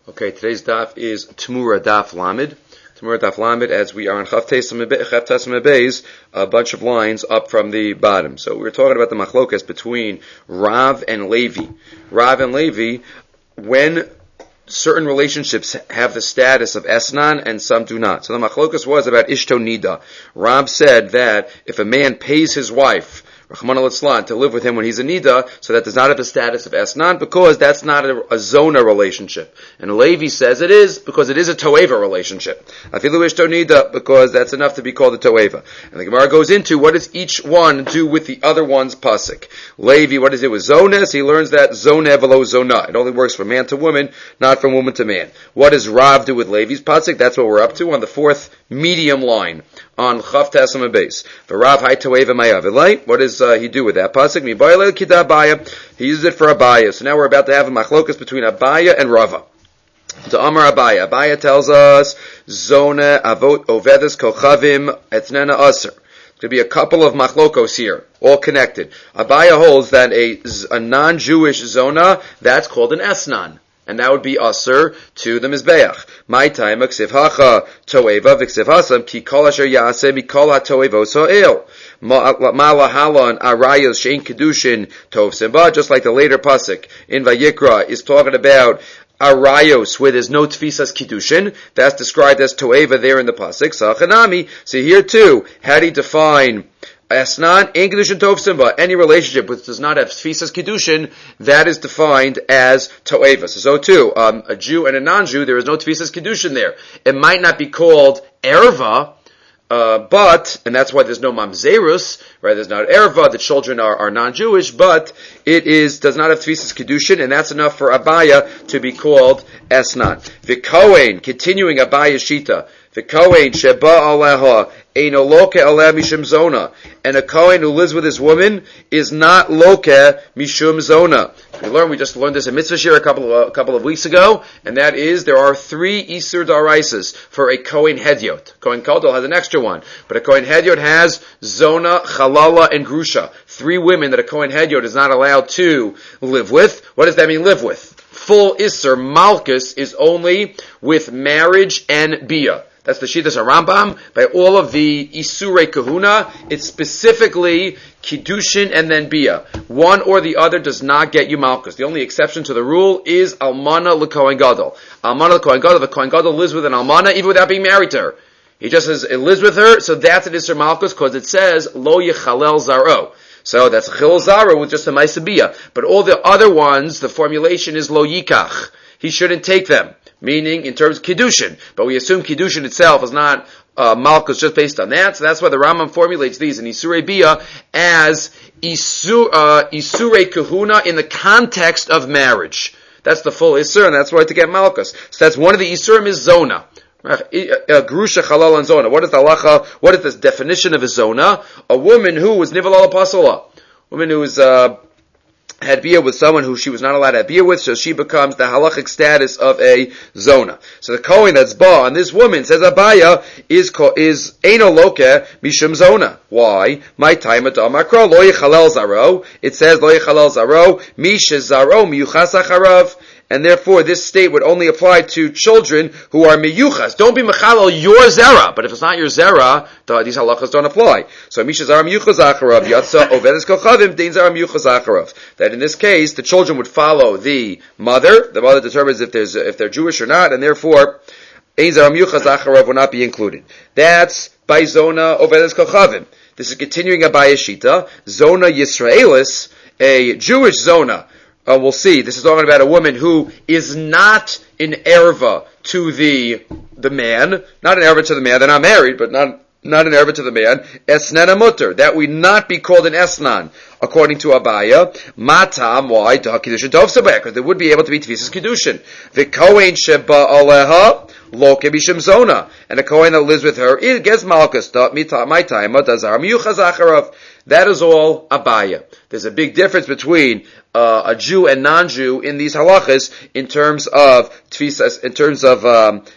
Okay, today's daf is Tmura Daf Lamed. Tmura Daf Lamed, as we are on Chav Tesam Beis, a bunch of lines up from the bottom. So we're talking about the machlokas between Rav and Levi. Rav and Levi, when certain relationships have the status of Esnan and some do not. So the machlokas was about Ishto Nida. Rav said that if a man pays his wife Rachmana litzlan, to live with him when he's a nida, so that does not have the status of esnan, because that's not a zona relationship. And Levi says it is, because it is a toeva relationship. Afilu ishto nida, because that's enough to be called a toeva. And the Gemara goes into what does each one do with the other one's pasuk. Levi, what does it with zones? He learns that zone velo zona. It only works from man to woman, not from woman to man. What does Rav do with Levi's pasuk? That's what we're up to on the fourth medium line on Chav Tesam Beis. For Rav Hai Toeva Mayavilai, what does he do with that pasuk? He uses it for Abaya. So now we're about to have a machlokas between Abaya and Rava. To Amar Abaya. Abaya tells us Zona Avot Ovedas Kochavim Etnena Aser. There's going to be a couple of machlokos here, all connected. Abaya holds that a non-Jewish zona, that's called an esnan. And that would be aser to the mizbeach. My time, ksiv hacha toeva v'ksiv hasam ki kol asher yaseh mikol hatoevos ha'el. Malahalan arayos shein kedushin tov simba. Just like the later pasuk in Vayikra is talking about arayos where there's no tfisas kedushin. That's described as toeva there in the pasuk. Sachanami. So here too, how do you define Esnan, in Kedushin Tov Simba, any relationship which does not have Tfisas Kedushin, that is defined as Toeva. So too, a Jew and a non-Jew, there is no Tfisas Kedushin there. It might not be called Erva, but, and that's why there's no Mamzerus, right, there's not Erva, the children are non-Jewish, but it does not have Tfisas Kedushin, and that's enough for Abaya to be called Esnan. V'kohen, continuing Abaya's Shita, V'kohen sheba aleha eino loke aleh mishum zona. And a kohen who lives with his woman is not loke mishum zona. We just learned this in Mitzvah Shir a couple of weeks ago, and that is there are 3 Isur Daraisas for a kohen hedyot. Kohen Kodol has an extra one, but a kohen hedyot has zona, chalala, and grusha. 3 women that a kohen hedyot is not allowed to live with. What does that mean, live with? Full Isur, Malchus, is only with marriage and bia. That's the Shittas Rambam. By all of the Isurei Kahuna, it's specifically Kiddushin and then Bia. One or the other does not get you Malchus. The only exception to the rule is Almana LeKohen Gadol. Almana LeKohen Gadol, the Kohen Gadol lives with an Almana even without being married to her. He just lives with her, so that's an Isur Malchus because it says Lo Yechalel Zaro. So that's Chil Zaro with just a Maisa Bia. But all the other ones, the formulation is Lo Yikach. He shouldn't take them. Meaning in terms of Kiddushin. But we assume Kiddushin itself is not Malchus just based on that. So that's why the Rambam formulates these in Isurei Bia as Isurei Kahuna in the context of marriage. That's the full Isur, and that's why to get Malchus. So that's one of the Isurim is Zona. Grusha, Chalal, and Zona. What is the halacha? What is the definition of a Zona? A woman who was Nival al Pasola. Woman who is had bia with someone who she was not allowed to have bia with, so she becomes the halachic status of a zona. So the Kohen that's ba, and this woman says Abaya is eino loke mishum zona. Why? My time at Amakro lo yechalel zaro. It says lo yechalel zaro mishe zaro miyuchas acharav. And therefore, this state would only apply to children who are miyuchas. Don't be mechalel your zera, but if it's not your zera, these halachas don't apply. So misha zara miyuchas acharav yatsa ovedes kochavim dein zara miyuchas acharav. That in this case, the children would follow the mother. The mother determines if they're Jewish or not, and therefore, dein zara miyuchas acharav will not be included. That's by zona ovedes kochavim. This is continuing Abaya's Shita. Zona Yisraelis, a Jewish zona. We'll see. This is talking about a woman who is not an erva to the man. Not an erva to the man. They're not married, but not an erva to the man. Esnena mutter. That would not be called an esnan, according to Abaya. Matam, why? Because they would be able to be tfisas kedushin. The kohen sheba aleha lo kebishim zona. And a kohen that lives with her, it gets malchus. My time, dazar miyuchas acharav. That is all Abaya. There's a big difference between a Jew and non-Jew in these halachas in terms of tfisas, in terms of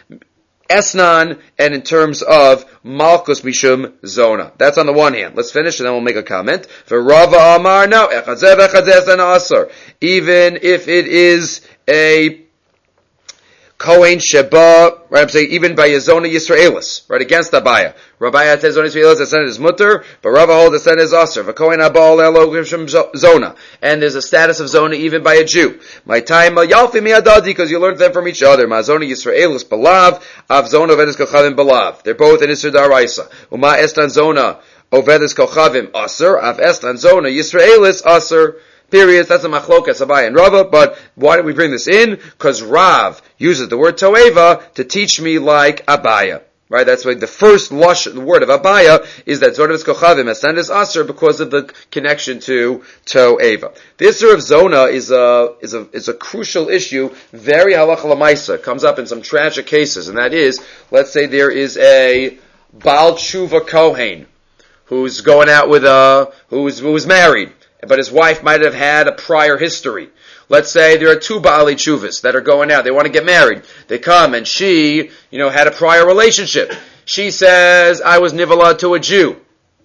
esnan, and in terms of malchus mishum zona. That's on the one hand. Let's finish and then we'll make a comment. For Rava Amar, no, even if it is a Kohen Sheba, right, I'm saying even by Zona Yisraelis, right, against Abaya. Rabbi says Zona Yisraelis, the Senate is mutter, but Rava holds the Senate is Aser. V'Kohen Abal Elo Zona. And there's a status of Zona even by a Jew. My time, Yalfi Miadadi, because you learn them from each other. Ma Zona Yisraelis Balav, Av Zona Vedes Kochavim Balav. They're both in Isser Daraisa. Uma Estan Zona, Ovedes Kochavim Aser, Av Estan Zona Yisraelis Aser. Period. That's a machlokas Abaye and Rava. But why did we bring this in? Because Rav uses the word toeva to teach me like Abaya. Right? That's why the first lush word of Abaya is that Zona Kochavim Ascendis Aser because of the connection to toeva. The issue of Zona is a crucial issue. Very halacha lamaisa. Comes up in some tragic cases, and that is, let's say there is a Baal Tshuva Kohen who's going out with who's married, but his wife might have had a prior history. Let's say there are two Baalei Tshuvas that are going out. They want to get married. They come and she, had a prior relationship. She says, I was nivala to a Jew.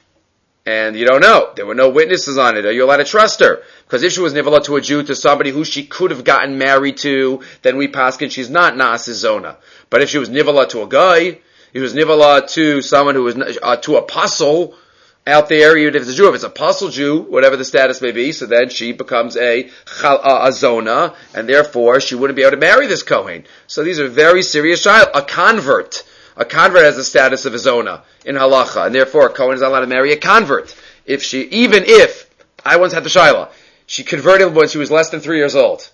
And you don't know. There were no witnesses on it. Are you allowed to trust her? Because if she was nivala to a Jew, to somebody who she could have gotten married to, then we paskin she's not Na'aseh Zona. But if she was nivala to a guy, if she was nivala to someone who was, to apostle, out there, even if it's a Jew, if it's a apostle Jew, whatever the status may be, so then she becomes a Zona, and therefore she wouldn't be able to marry this Kohen. So these are very serious child. A convert has the status of a Zona in halacha, and therefore a Kohen is not allowed to marry a convert. Even if, I once had the Shaila, she converted when she was less than 3 years old.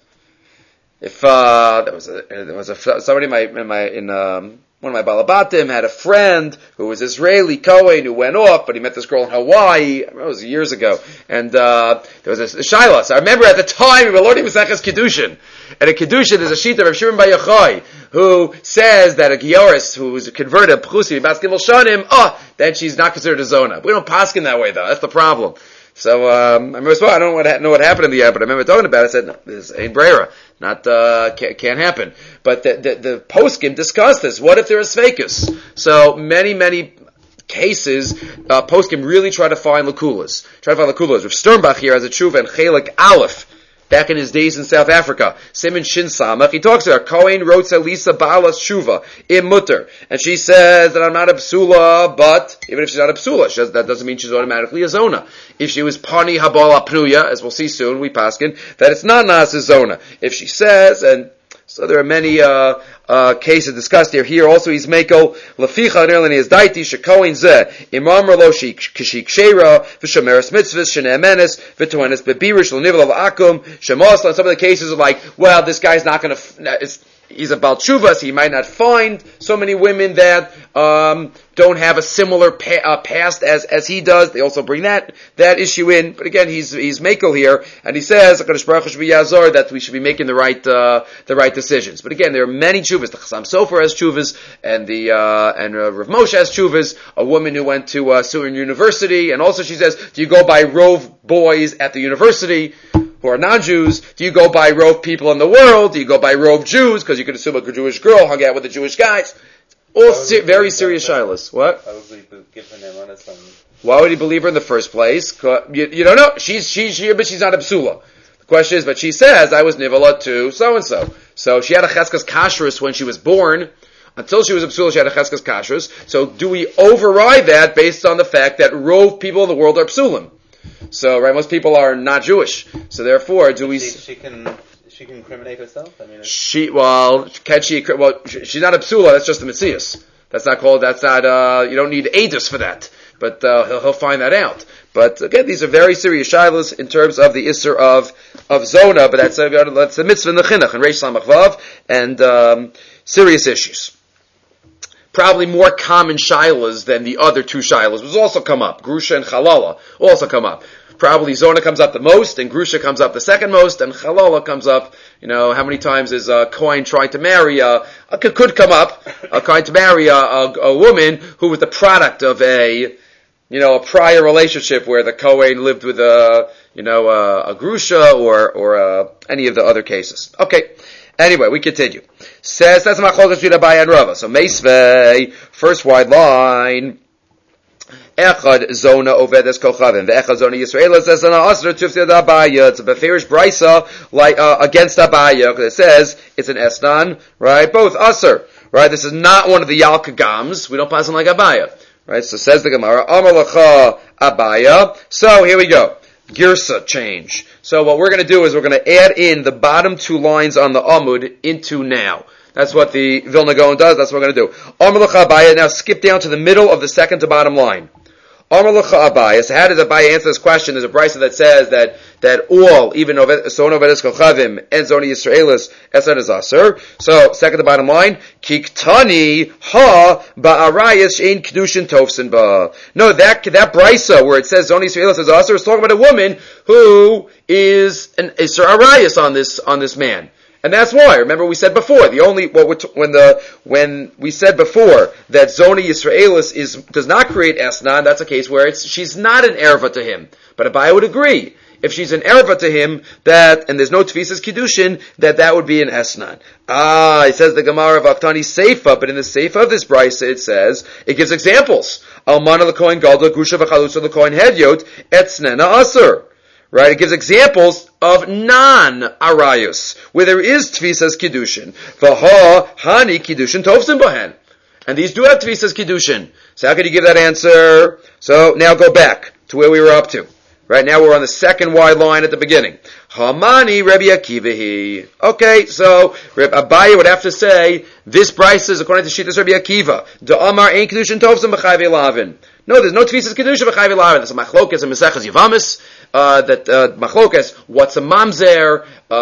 If, there was somebody in one of my balabatim had a friend who was Israeli Kohen who went off, but he met this girl in Hawaii. It was years ago, and there was a Shiloh. So I remember at the time we were learning Maseches Kiddushin, and in Kiddushin there's a sheet of Shimon Bar Yochai who says that a Gioris who was converted Pchusi Bas Gimel Shanim, then she's not considered a Zona. We don't paskin that way though. That's the problem. So I remember, I don't know what happened in the end, but I remember talking about it. I said, no, this ain't brera, not can't happen. But the poskim discussed this. What if there is sveikus? So many cases, poskim really try to find lakulas. Rav Sternbach here has a tshuva and chelik aleph. Back in his days in South Africa, Simon Shin Samach, he talks to her, Kohen wrote Lisa Baalas Shuva, im mutter. And she says that I'm not a psula, but even if she's not a psula, that doesn't mean she's automatically a Zona. If she was Pani Habala Pnuya, as we'll see soon, we paskin, that it's not Na'aseh Zona. If she says, and so there are many cases discussed here. Here also he's meko leficha nerlani is daiti shekoin ze imam lo kishik sheira v'shomeres mitzvahs shenemenes v'toenes bebirish l'nivel akum shemos. Some of the cases are like, well, this guy's not going to. He's about Shuvas, he might not find so many women that don't have a similar past as he does. They also bring that issue in. But again, he's Mekel here, and he says HaKadosh Baruch Hu should be Yazor, that we should be making the right decisions. But again, there are many Shuvas. The Chassam Sofer has Shuvas, and Rav Moshe has Shuvas. A woman who went to Surin University, and also she says, do you go by Rove boys at the university who are non-Jews? Do you go by Rove people in the world? Do you go by Rove Jews? Because you could assume a Jewish girl hung out with the Jewish guys. All very serious shilas. What? Why would he believe her in the first place? You don't know. She's here, but she's not a psula. The question is, but she says, I was nivala to so-and-so. So she had a cheskas kashrus when she was born. Until she was a psula, she had a cheskas kashrus. So do we override that based on the fact that Rove people in the world are psulim? So, right, most people are not Jewish. So therefore, do we... She can incriminate herself? Can she... Well, she's not a psula, that's just a Metzias. You don't need Adus for that. But he'll find that out. But again, these are very serious shilas in terms of the Isser of Zona, but that's a mitzvah in the Chinuch, and Reish Samach Vav, and serious issues. Probably more common shilas than the other two shilas, which also come up. Grusha and Chalala also come up. Probably Zona comes up the most, and Grusha comes up the second most, and Chalala comes up, how many times is a Kohen trying to marry could come up, a Kohen to marry a woman who was the product of a prior relationship where the Kohen lived with a Grusha or any of the other cases. Okay. Anyway, we continue. Says, that's Machlokas between Abaye and Rava. So, Meisvei, first wide line, Echad zona ovedes kochavim. Ve'echad zona Yisraelis says an asr tufti Abaya. It's a beferish brisa like against Abaya because it says it's an esnan, right? Both asr, right? This is not one of the Yalkagams. We don't pass them like Abaya, right? So says the Gemara, Amar lacha Abaya. So here we go. Girsa change. So what we're going to do is we're going to add in the bottom two lines on the Amud into now. That's what the Vilna Gaon does. That's what we're going to do. Amar lacha Abaya. Now skip down to the middle of the second to bottom line. Amar lacha Abaya. So how does Abaya answer this question? There's a brisa that says that all, even Son Ovedes Kochavim and Zoni Yisraelis, Esad is Aser. So second to bottom line, Kiktani ha ba'arayas shein kedushin tofsin ba. No, that brisa where it says Zoni Yisraelis is Aser is talking about a woman who is an Isser Arayas on this man. And that's why. Remember, we said before when we said before that Zoni Yisraelis does not create Esnan. That's a case where she's not an erva to him. But Abai would agree if she's an erva to him and there's no tefisas kiddushin that would be an Esnan. It says the Gemara of Aktani Seifa, but in the Seifa of this brisa it gives examples. Almana l'kohen gadol grusha v'chalusa l'kohen hedyot etznena aser. Right, it gives examples of non-arayus, where there is tfisas kiddushin. V'ha hani kiddushin tovsim bohen. And these do have tfisas kiddushin. So how could you give that answer? So now go back to where we were up to. Right now we're on the second wide line at the beginning. Hamani Rabbi Akivahi. Okay, so Abaye would have to say, this brisa is according to Shittas Rabbi Akiva. Da'amar ein kiddushin tovsim b'chayv elavin. No, there's no tefisas kiddushin b'chayv elavin. There's a machlokas and Mesechus Yavamis. Machlokas, what's a mamzer,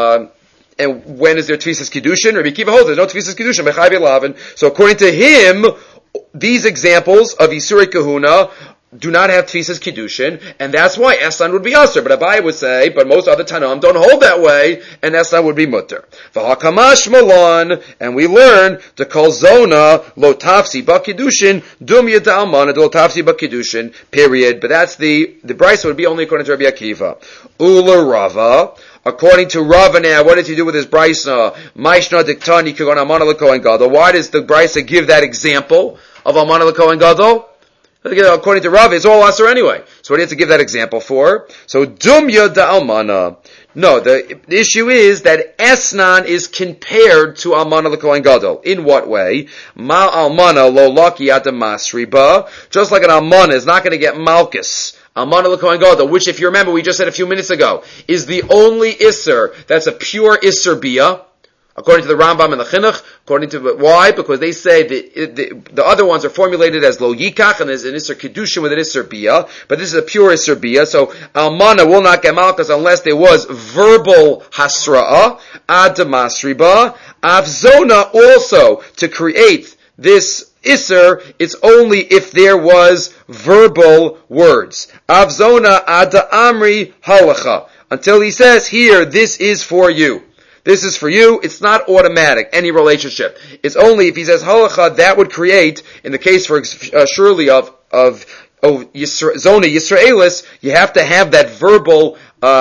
and when is there tefisas kiddushin? Rabbi Akiva holds there's no tefisas kiddushin b'chayv elavin. So according to him, these examples of Isurei Kahuna do not have tefisas kiddushin, and that's why Eslan would be usher. But Abai would say, but most other Tanam don't hold that way, and Eslan would be mutter. V'hakamash malon, and we learn to call zona lo tafsi b'kiddushin dum yada almana lo tafsi b'kiddushin. Period. But that's the brisa would be only according to Rabbi Akiva. Ula Rava. According to Rava now, what does he do with his brisa? Maishna diktani kagon almana l'kohen gadol. Why does the brisa give that example of almana l'kohen gadol? According to Rav, it's all Aser anyway. So what do you have to give that example for? So, Dumya da Almana. No, the issue is that Esnan is compared to Almana l'Kohen Gadol. In what way? Ma Almana lo laki adam masriba. Just like an Almana is not going to get Malchus. Almana l'Kohen Gadol, which if you remember we just said a few minutes ago, is the only Isser that's a pure Isser Bia. According to the Rambam and the Chinuch, why? Because they say the other ones are formulated as lo yikach, and there's an Isser Kedushin with an Isser Bia, but this is a pure Isser Bia, so Almana will not get Malchus unless there was verbal Hasra'ah, Ad Masriba, Avzona also, to create this Isser, it's only if there was verbal words. Avzona Ad Amri Halacha. Until he says here, this is for you. This is for you. It's not automatic, any relationship. It's only if he says halacha, that would create, in the case for surely of Zona Yisraelis, you have to have that verbal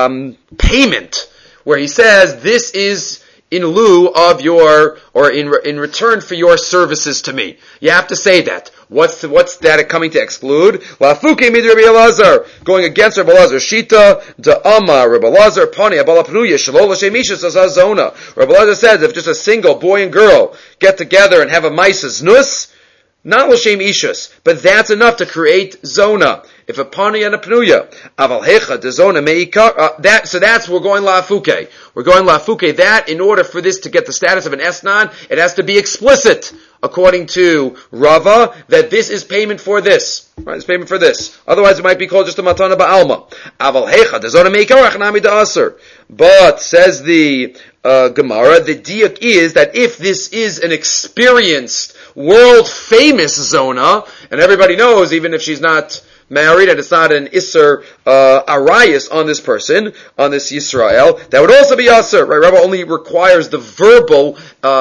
payment where he says this is in lieu of your, or in return for your services to me. You have to say that. What's that coming to exclude? Lafuke mid Rabbi Elazar, going against Rabbi Elazar. Shita da Amma Rabbi Elazar Pani Abala Pnuya Shalol L'Shem Isha Zona. Rabbi Elazar says if just a single boy and girl get together and have a Maisas Nus, not L'Shem Ishus, but that's enough to create Zona. If a Pani and a Pnuya, Aval Hecha de Zona Meikar, so that's, we're going Lafuke. We're going Lafuke. That, in order for this to get the status of an Esnan, it has to be explicit, according to Rava, that this is payment for this. Right, it's payment for this. Otherwise it might be called just a Matana Ba'alma. Aval Hecha de Zona Meikar Achnami da Aser. But, says the Gemara, the diak is that if this is an experienced, world-famous Zona, and everybody knows, even if she's not married and it's not an Isser Arayas on this person, on this Yisrael, that would also be Asr. Right? Rabbi only requires the verbal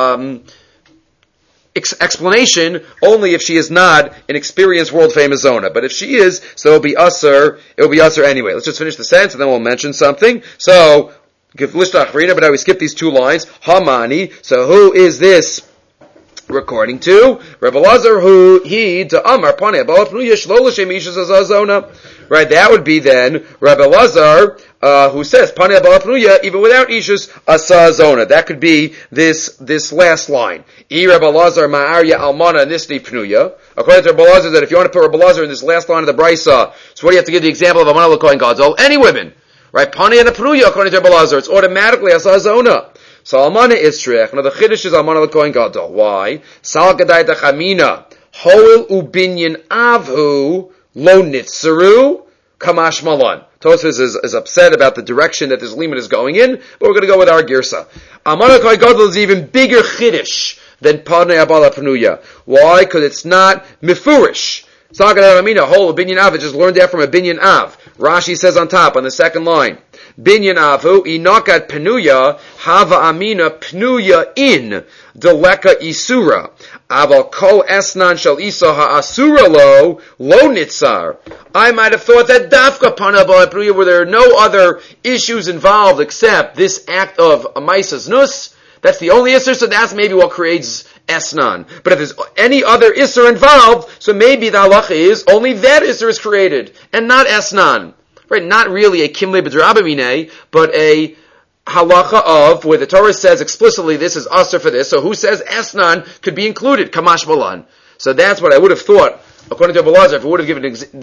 explanation only if she is not an experienced world-famous Zona. But if she is, so it'll be Asr anyway. Let's just finish the sentence and then we'll mention something. So, but now we skip these two lines. Hamani, so who is this According to Rebbe Lazar, who he to Amar Panei Abala Pnuya Shlo L'Shem Ishus Azazona. Right, that would be then Rebbe Lazar, who says Panei Abala Pnuya even without Ishus Azazona. That could be this last line. I Rebbe Lazar Ma'arya Almana Nisni Pnuya. According to Rebbe Lazar, that if you want to put Rebbe Lazar in this last line of the Brisa, so what do you have to give the example of Almana L'Kohen Gadol? Any women, right? Panei and Pnuya, according to Rebbe Lazar, it's automatically Azazona. So Almana Istrech. Now the Chiddush is Almana L'Kohen Gadol. Why? Sal Gadai Dachamina. Hoil Ubinyan Avhu Lo Nitzeru Kamash Malan. Tosfos is upset about the direction that this limit is going in, but we're going to go with our girsa. Almana L'Kohen Gadol is even bigger Chiddush than Panei Abala Pnuya. Why? Because it's not Mefurish. Sal Gadai Dachamina. Hoil Ubinyan Av. It just learned that from a Binyan Av. Rashi says on top, on the second line, Binyan Avu, Inakat Pnuya, Hava Amina Pnuya in, Deleka Isura, Aval Kol Esnan Shal Isa Ha'asura Lo Nitzar. I might have thought that Dafka Panei Abala Pnuya, where there are no other issues involved except this act of Maisas Nus, that's the only Isser, so that's maybe what creates Esnan. But if there's any other Isser involved, so maybe the halacha is only that Isser is created, and not Esnan. Right, not really a kimle b'drabamine, but a halacha of, where the Torah says explicitly this is usher for this, so who says Esnan could be included, Kamash Malan. So that's what I would have thought, according to Rebbe Lazar, if we would have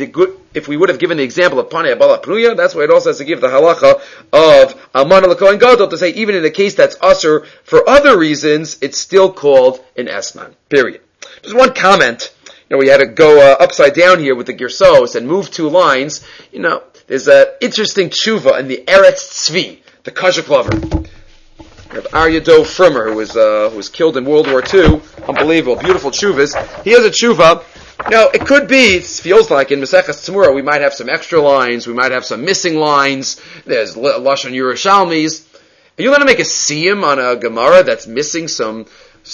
given the example of Panei Abala Pnuya, that's why it also has to give the halacha of Almana L'Kohen Gadol, to say even in a case that's usher for other reasons, it's still called an Esnan. Period. Just one comment. We had to go upside down here with the Gersos and move 2 lines. There's an interesting tshuva in the Eretz Tzvi, the Kazakh lover. We have Aryeh Dov Frimmer, who was killed in World War II. Unbelievable, beautiful tshuvas. He has a tshuva. It could be, it feels like in Maseches Tzemura we might have some extra lines, we might have some missing lines. There's Lashon Yerushalmis. Are you going to make a siyum on a Gemara that's missing some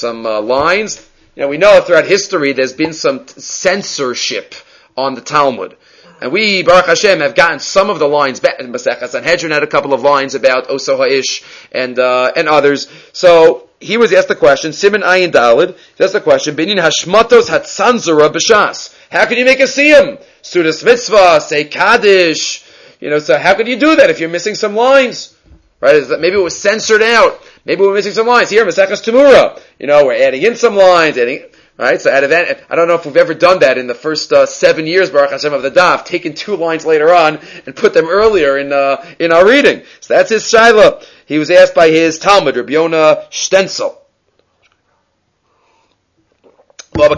lines? We know throughout history there's been some censorship on the Talmud. And we, Baruch Hashem, have gotten some of the lines back in Maseches Sanhedrin, had a couple of lines about Oso Ha'ish and others. So, he was asked the question, Siman Ayin Dalid, he asked the question, Binyan Hashmatos Hatzanzura B'Shas. How can you make a siyum? Sudas Mitzvah, say Kaddish. So how could you do that if you're missing some lines? Right? Maybe it was censored out. Maybe we're missing some lines. Here, Maseches Tumura. We're adding in some lines, right? So out of that, I don't know if we've ever done that in the first 7 years, Baruch Hashem, of the Daf, taken 2 lines later on and put them earlier in our reading. So that's his shaila. He was asked by his Talmud, Rabbi Yonah Stenzel. How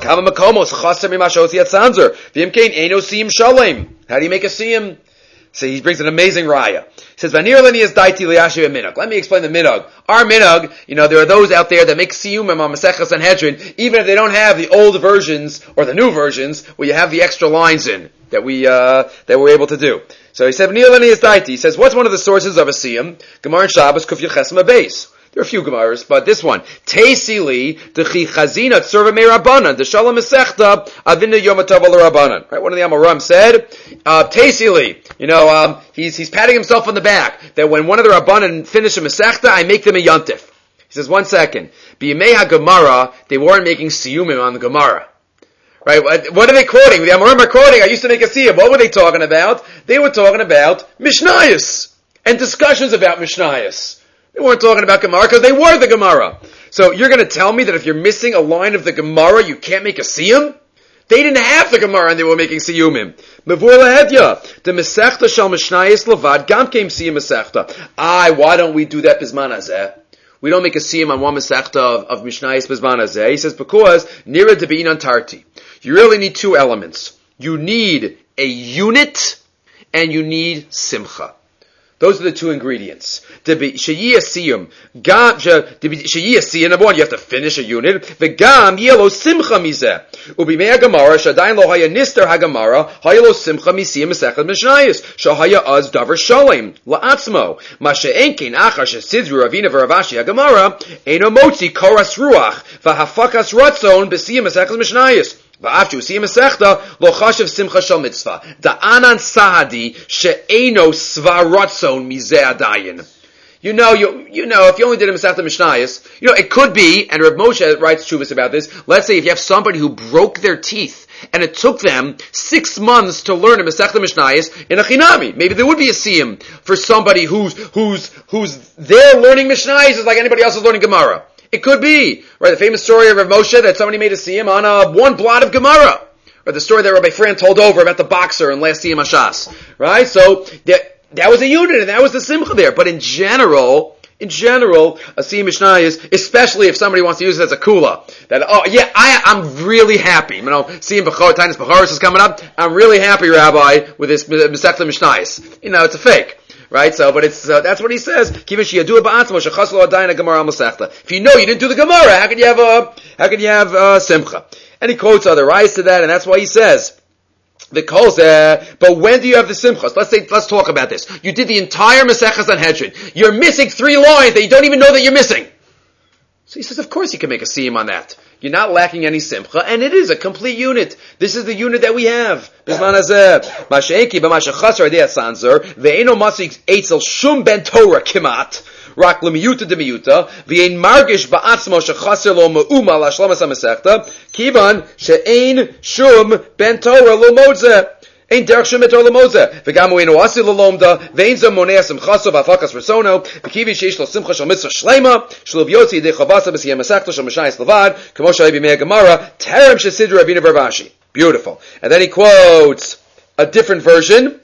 do you make a siyum? So he brings an amazing raya. He says, Let me explain the minhag. Our minhag, there are those out there that make siyumim on Maseches Sanhedrin, even if they don't have the old versions or the new versions, where you have the extra lines in that we're able to do. So he said, he says, what's one of the sources of a siyum? Gemara in Shabbos, Kuf Yechesma Beis. There are a few Gemaras, but this one, Teisili, Dechi Chazina, Tzurva Me Rabbanan, the Shalom Mesechta, Avina Yom Tov Rabbanan. Right? One of the Amoram said, Teisili, he's patting himself on the back, that when one of the Rabbanan finish a Mesechta, I make them a Yontif. He says, 1 second, B'yimei HaGemara, they weren't making siyumim on the Gemara. Right? What are they quoting? The Amoram are quoting, I used to make a siyum. What were they talking about? They were talking about Mishnayos, and discussions about Mishnayos. They weren't talking about Gemara because they were the Gemara. So you're going to tell me that if you're missing a line of the Gemara, you can't make a siyum? They didn't have the Gemara and they were making siyumim. Mevur lahedya. The Mesechta shal Mishnayos levad gam keim siyum Mesechta. Why don't we do that bizman hazeh? We don't make a siyum on one Mesechta of Mishnayos bizman hazeh. He says because nira debein antarti. You really need 2 elements. You need a unit and you need simcha. Those are the 2 ingredients. Number 1, you have to finish a unit. V'gam yelo simcha mizeh. Ubimei haGemara shadayin lo haya nister haGemara haya lo simcha misiyim mesechet mishnayos shahaya az davar shalem la'atzmo ma she'en kein achar shesidru Ravina v'Ravashi haGemara eino motzi koras ruach v'hafakas ratzon b'siyim mesechet mishnayos. Va'afshu siyim mesechta lo chashav simcha shal mitzvah da'anan sahadi she'eno sva ratzon mizeh adayin. You know, if you only did a Masechta Mishnayos, it could be, and Reb Moshe writes Shuvas about this, let's say if you have somebody who broke their teeth, and it took them 6 months to learn a Masechta Mishnayos in a Chinami. Maybe there would be a siyum for somebody who's there learning Mishnayos is like anybody else is learning Gemara. It could be, right? The famous story of Reb Moshe that somebody made a siyum on one blot of Gemara. Or the story that Rabbi Fran told over about the boxer in last siyum Hashas. Right? So, that was a unit, and that was the simcha there. But in general, a siyum Mishnayos, especially if somebody wants to use it as a kula, that, I'm really happy. Siyum Bechor, Tainus Bechoros is coming up. I'm really happy, Rabbi, with this Masechta Mishnayos. It's a fake. Right? So, but that's what he says. If you know you didn't do the Gemara, how can you have simcha? And he quotes other rights to that, and that's why he says, but when do you have the simchas? Let's talk about this. You did the entire Maseches Sanhedrin. You're missing 3 lines that you don't even know that you're missing. So he says, of course you can make a siyum on that. You're not lacking any simcha, and it is a complete unit. This is the unit that we have. Bisman hazeh. Masha'eki b'masha'chasar adei sanzer, ve'eno masik eitzel shum ben Torah kimat, rak lemiyuta demiyuta, ve'en margish ba'atzmo shechaser lo me'uma la'shlamas ha'mesechta, kivan she'en shum ben Torah lo modzeh. Ein derech shum betor lemozeh, v'gam u'einu asi lelomda, v'ein zeh monea simchaso v'afakas resono, v'kivi sheish lo simcha shel mitzvah shlema, shel yotzi yedei chavasa b'siyam masechta shel Mishayos levad, k'mo sh'alei b'mei Gemara, terem shesidru Rabbeinu bar Rashi. Beautiful. And then he quotes a different version.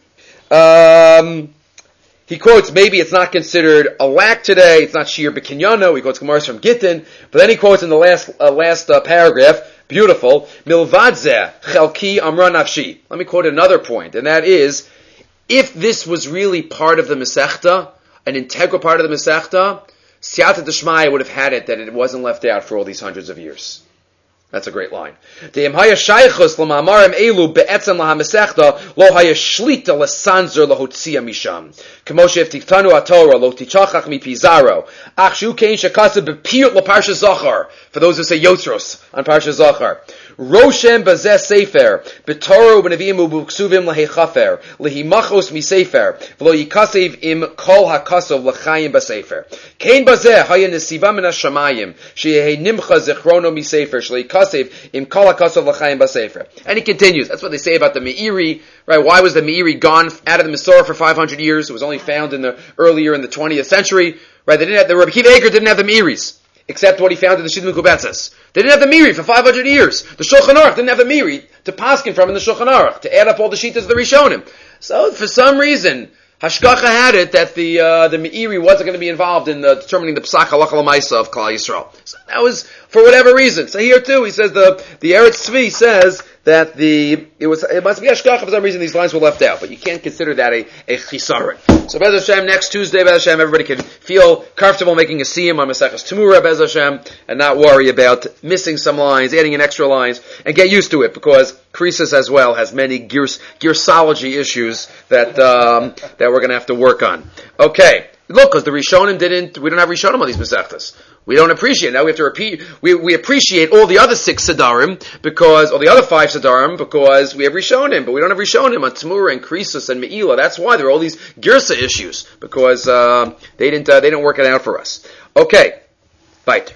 He quotes, maybe it's not considered a lack today, it's not Shir B'Kinyano, he quotes Gemaras from Gittin, but then he quotes in the last paragraph, beautiful, Milvadze Chelki Amra Nafshi. Let me quote another point, and that is, if this was really part of the Masechta, an integral part of the Masechta, Siyata Deshmaya would have had it that it wasn't left out for all these hundreds of years. That's a great line. The Imhaya Shaychus Lamamarim Elu Be'etzem LaHaMesechta Lo Haya Shlita LaSanzer LaHotzia Misham Kemoshe Tiftanu HaTorah Lo Tichachach Mi Pizarro Ach Shu Kein Shekasa Bepiyut LaParsha Zachar, for those who say Yotzros on Parsha Zachar. Roshem Bazeh Sefer B'Torah U'B'Neviim U'B'Ksuvim LaHechafer Lehimachos Mi Sefer V'Lo Yikasev Im Kol HaKasov LaChayim B'Sefer Kein Bazeh Haya Nesiva Min HaShamayim Sheyehe Nimcha Zechrono Mi Sefer Shleikasev Im Kol HaKasov LaChayim B'Sefer. And he continues. That's what they say about the Meiri, right? Why was the Meiri gone out of the Masorah for 500 years? It was only found earlier in the 20th century, right? The Rabbi Akiva Eiger didn't have the Meiris, except what he found in the Shidduch Mekubetzes. They didn't have the Meiri for 500 years. The Shulchan Aruch didn't have the Meiri to paskin from in the Shulchan Aruch, to add up all the Shitas of the Rishonim. So, for some reason, Hashgacha had it that the Meiri wasn't going to be involved in determining the Psach Halacha L'Maisa of Klal Yisrael. So that was for whatever reason. So here too, he says the Eretz Tzvi says that it must be Hashgacha for some reason these lines were left out, but you can't consider that a chisaron. So Bez Hashem, next Tuesday, Bez Hashem, everybody can feel comfortable making a siyum on Maseches Temurah, Bez Hashem, and not worry about missing some lines, adding in extra lines, and get used to it, because Krisis as well has many gearsology issues that we're going to have to work on. Okay. Look, because the Rishonim we don't have Rishonim on these Masechtas. We don't appreciate it. Now we have to repeat, we appreciate all the other 6 Sadarim, or the other 5 Sadarim, because we have Rishonim, but we don't have Rishonim on Temurah and Krisus and Me'ilah. That's why there are all these Girsa issues, because, they didn't work it out for us. Okay. Right.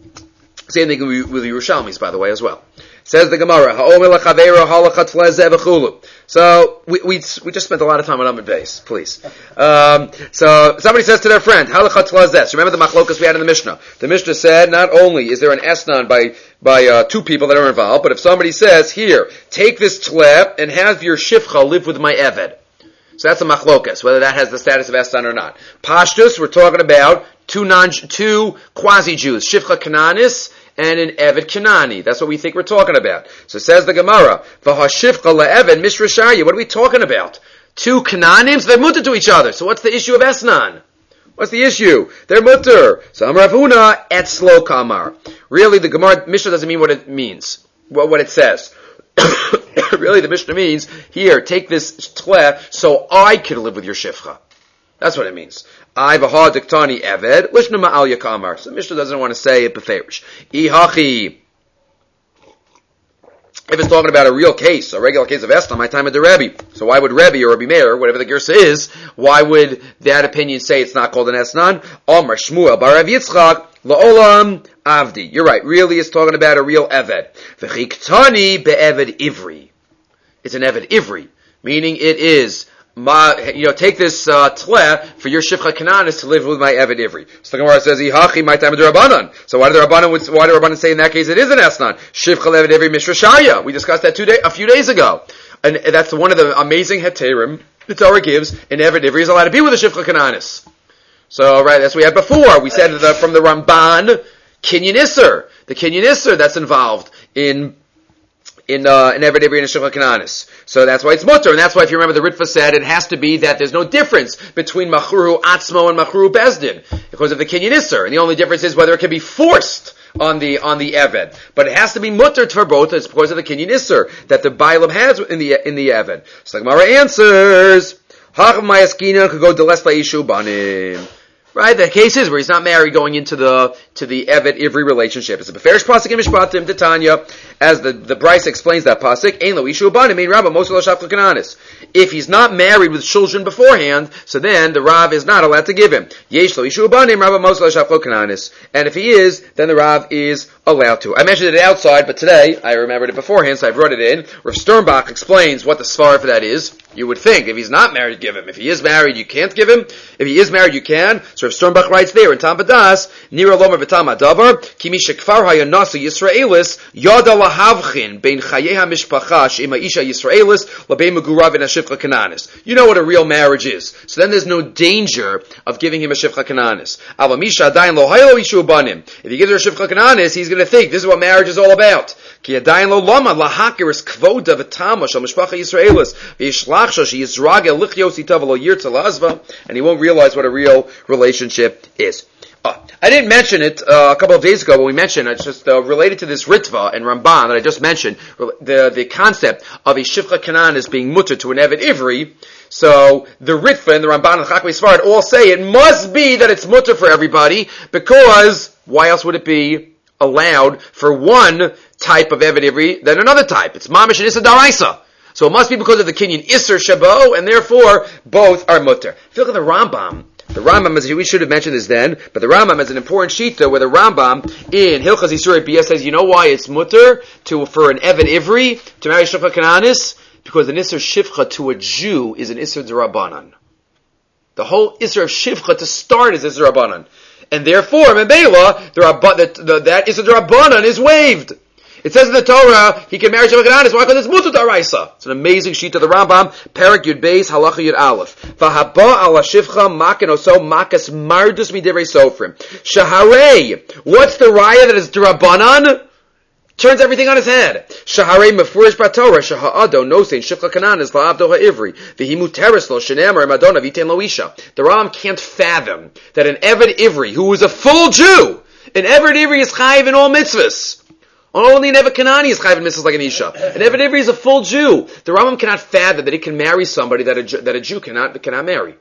Same thing with Yerushalmis, by the way, as well. Says the Gemara, so we just spent a lot of time on Amud Beis, please. So somebody says to their friend, remember the machlokas we had in the Mishnah? The Mishnah said not only is there an esnan by 2 people that are involved, but if somebody says, here, take this tleh and have your shifcha live with my eved. So that's a machlokas, whether that has the status of esnan or not. Pashtus, we're talking about 2 quasi-Jews, shifcha kananis and an Eved Kanani. That's what we think we're talking about. So says the Gemara, V'hashifcha le'Eved mishrashaya. What are we talking about? 2 Kananims, they're mutter to each other. So what's the issue of Esnan? What's the issue? They're mutter. So Amar Rav Huna etzlo kamar. Really, the Gemara Mishnah doesn't mean what it means, what it says. Really, the Mishnah means, here, take this tleh so I can live with your shifcha. That's what it means. I v'ha diktani eved lishna ma'al yakamar. So Mishnah doesn't want to say it beferish. Ihachi if it's talking about a real case, a regular case of Esna, my time of the Rebbe. So why would Rebbe or Rebbe Meir, whatever the Gersa is, why would that opinion say it's not called an Esnan? Omar Shmuel bar Rav Yitzchak la'olam avdi. You're right. Really, it's talking about a real Eved. V'chiktani be'Eved Ivri. It's an Eved Ivri, meaning it is take this tleh for your Shifcha Kananis to live with my Eved Ivri. So the Gemara says, "Ihachi my time of the Rabbanan." So why do the Rabbanan say in that case it is an Esnan? Shifcha Eved Ivri Mishra Shaya. We discussed that a few days ago, and that's one of the amazing heterim the Torah gives. An Eved Ivri is allowed to be with a Shifcha Kananis. So that's what we had before. We said from the Ramban, Kinyan Isser, the Kinyan Isser that's involved in Eved Ivri and Shifcha Kananis. So that's why it's mutter, and that's why if you remember the Ritva said it has to be that there's no difference between Machuru Atzmo and Machuru Bezdin because of the Kinyan Isser, and the only difference is whether it can be forced on the Eved. But it has to be mutter for both, it's because of the Kinyan Isser that the Bailam has in the Eved. So the Gemara answers, Hachav Mayaskina could go Deles La'ishu Banim. Right, the case is where he's not married going into the Eved Ivri relationship. It's a Beferish Pasuk in Mishpatim Titania, as the Bryce explains that Pasuk, Ein lo ishu abanim, mean Rabba Moshe lo shafcha kananis. If he's not married with children beforehand, so then the Rav is not allowed to give him. Yesh lo ishu abanim, Rabba Moshe lo shafcha kananis. And if he is, then the Rav is allowed to. I mentioned it outside, but today, I remembered it beforehand, so I brought it in. Rav Sternbach explains what the svara for that is. You would think, if he's not married, give him. If he is married, you can't give him. If he is married, you can. So Rav Sternbach writes there in Tam Badas, Nira Lomer V'Tam Adavar, Kimi Shekfar Hayanasa Yisraelis, Yada Lahavchin, Bein Chayeha Mishpacha, Shema Isha Yisraelis, Labein Megurav and Ashifcha Kananis. You know what a real marriage is. So then there's no danger of giving him a Shifcha Kananis. Avamisha Adayin Lo Haylo Ishu Banim. If he gives her a Shifcha Kananis, he's going to think, this is what marriage is all about. Ki Adayin Lo Lama, Lahakiris Kvoda V'Tama, Shal Mishpacha Yisraelis, V'Yishlachsha, She Yisragel Lichios Itav Lo Yirtza Lazva, and he won't realize what a real relationship is. I didn't mention it a couple of days ago when we mentioned it's just related to this Ritva and Ramban that I just mentioned, the concept of a Shifcha Kanan as being mutter to an Eved Ivri. So the Ritva and the Ramban and the Chakmei Sfarad all say it must be that it's mutter for everybody, because why else would it be allowed for one type of Eved Ivri than another type? It's Mamish and Issa Daraisa. So it must be because of the Kinyan Isser Shabo, and therefore both are mutter. If you look at the Rambam, we should have mentioned this then, but the Rambam has an important shita where the Rambam in Hilchas Yisur Biyah says, you know why it's mutter for an Eved Ivri to marry Shifcha Kananis? Because an Isser Shifcha to a Jew is an Isser D'Rabbanan. The whole Isser of Shifcha to start is Isser D'Rabbanan. And therefore, Mebela, that Isser D'Rabbanan is waived. It says in the Torah, he can marry Shifcha Kananis. Why? Because it's mutter d'araisa. It's an amazing sheet of the Rambam. Perak Yud Beis, Halacha Yud Aleph. V'haba ala Shifcha makan oso makas mardus midivrei sofrim. Shaharei. What's the raya that is d'Rabbanan? Turns everything on his head. Shaharei mefurish b'Torah shaha'ado nosein Shifcha Kananis la'avdo ha'ivri. V'himu teres lo shenemar emadona v'iten lo isha. The Rambam can't fathom that an Eved Ivri, who is a full Jew, an Eved Ivri is chayiv in all mitzvahs. Only an Eved Kanani is chayv in mitzvahs like an Isha. An Eved Ivri is a full Jew. The Rambam cannot fathom that he can marry somebody that a Jew cannot marry.